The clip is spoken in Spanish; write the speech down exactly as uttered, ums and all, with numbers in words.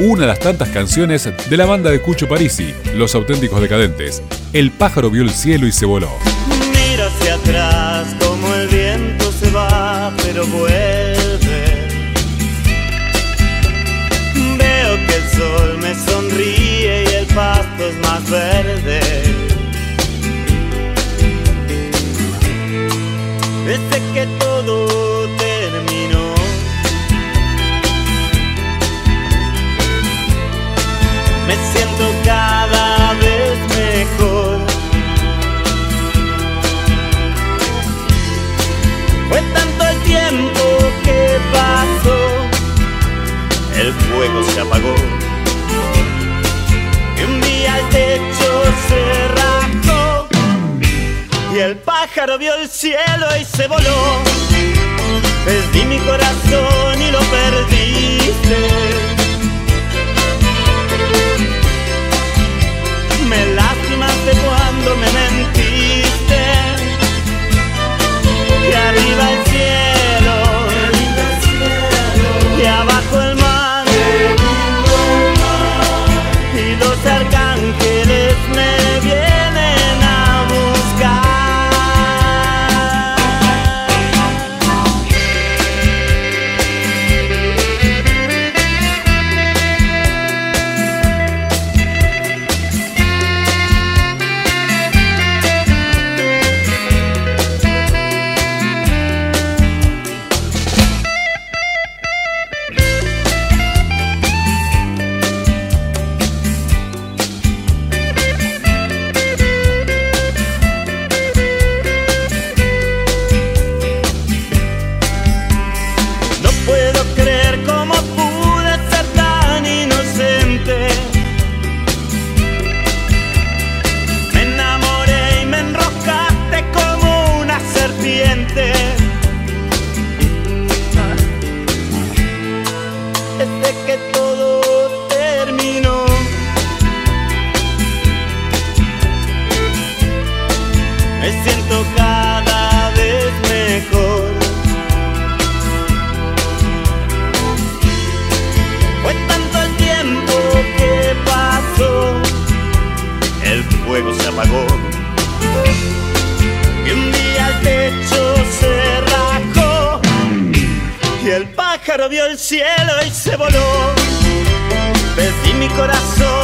una de las tantas canciones de la banda de Cucho Parisi, Los Auténticos Decadentes. El pájaro vio el cielo y se voló. Mira hacia atrás como el viento se va, pero vuelve. Veo que el sol me sonríe y el pasto es más verde. Desde que todo terminó, me siento cada vez mejor. Fue tanto el tiempo que pasó, el fuego se apagó y un día el techo se rasgó y el pájaro vio el cielo y se voló. Perdí mi corazón y lo perdiste. Me lastimaste cuando me mentiste. Y arriba el cielo, y abajo el mar, y los arcángeles me vienen a buscar. Vio el cielo y se voló. Perdí mi corazón